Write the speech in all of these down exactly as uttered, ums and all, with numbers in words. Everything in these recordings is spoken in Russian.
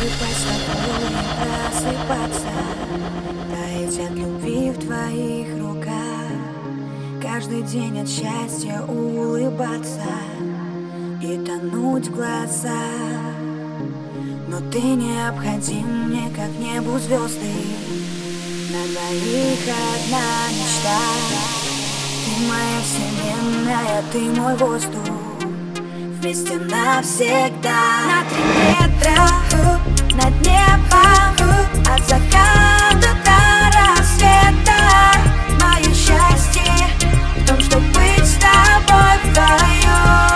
засыпать с тобой и просыпаться, таять от любви в твоих руках, каждый день от счастья улыбаться и тонуть в глазах. Но ты необходим мне, как небу звезды, на двоих одна мечта. Ты моя вселенная, ты мой воздух, вместе навсегда. На три метра над небом, от заката до рассвета. Мое счастье в том, чтобы быть с тобой вдвоем.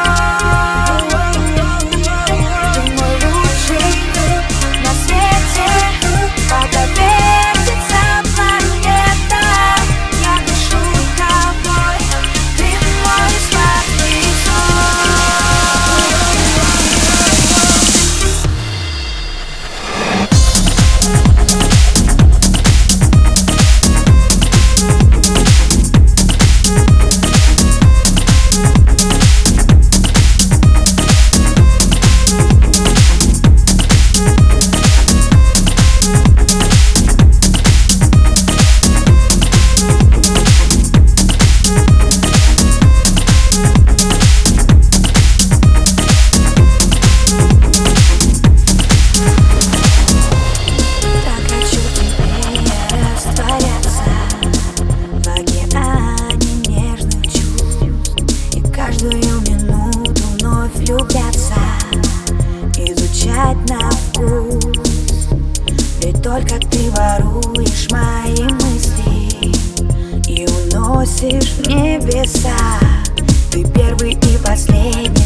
Ты мой лучший на свете, пока вертится планета. Я дышу тобой, ты мой сладкий на вкус. Ведь только ты воруешь мои мысли и уносишь в небеса. Ты первый и последний.